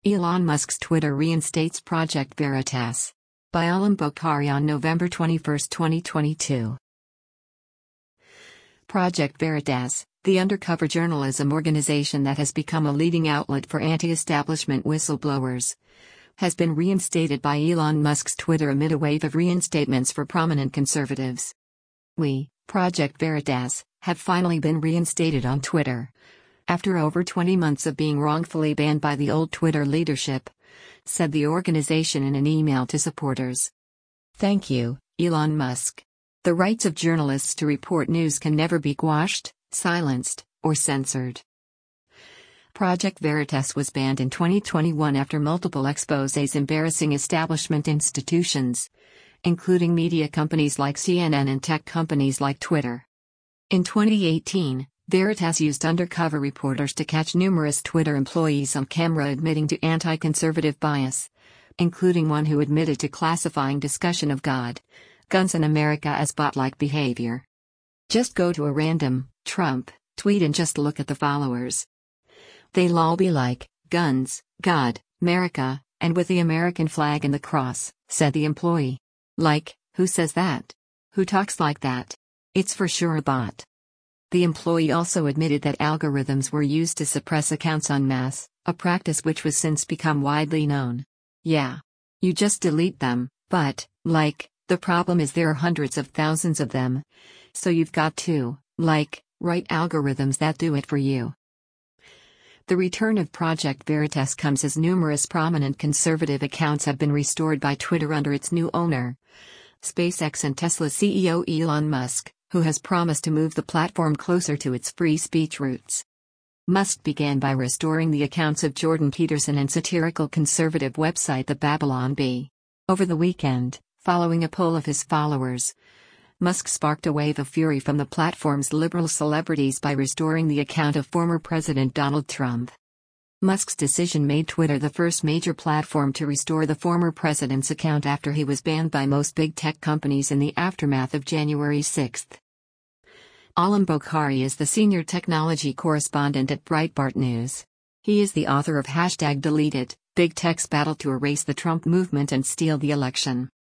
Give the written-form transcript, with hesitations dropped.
Elon Musk's Twitter reinstates Project Veritas. By Alam Bokhari on November 21, 2022. Project Veritas, the undercover journalism organization that has become a leading outlet for anti-establishment whistleblowers, has been reinstated by Elon Musk's Twitter amid a wave of reinstatements for prominent conservatives. We, Project Veritas, have finally been reinstated on Twitter. After over 20 months of being wrongfully banned by the old Twitter leadership, said the organization in an email to supporters. Thank you, Elon Musk. The rights of journalists to report news can never be quashed, silenced, or censored. Project Veritas was banned in 2021 after multiple exposés embarrassing establishment institutions, including media companies like CNN and tech companies like Twitter. In 2018, Veritas used undercover reporters to catch numerous Twitter employees on camera admitting to anti-conservative bias, including one who admitted to classifying discussion of God, guns in America as bot-like behavior. Just go to a random Trump tweet and just look at the followers. They'll all be like, guns, God, America, and with the American flag and the cross, said the employee. Like, who says that? Who talks like that? It's for sure a bot. The employee also admitted that algorithms were used to suppress accounts en masse, a practice which was since become widely known. Yeah. You just delete them, but, the problem is there are hundreds of thousands of them. So you've got to, write algorithms that do it for you. The return of Project Veritas comes as numerous prominent conservative accounts have been restored by Twitter under its new owner, SpaceX and Tesla CEO Elon Musk, who has promised to move the platform closer to its free speech roots. Musk began by restoring the accounts of Jordan Peterson and satirical conservative website The Babylon Bee. Over the weekend, following a poll of his followers, Musk sparked a wave of fury from the platform's liberal celebrities by restoring the account of former President Donald Trump. Musk's decision made Twitter the first major platform to restore the former president's account after he was banned by most big tech companies in the aftermath of January 6. Alam Bokhari is the senior technology correspondent at Breitbart News. He is the author of #DeleteIt, Big Tech's Battle to Erase the Trump Movement and Steal the Election.